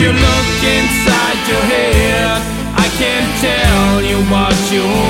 you look inside your head, I can tell you what you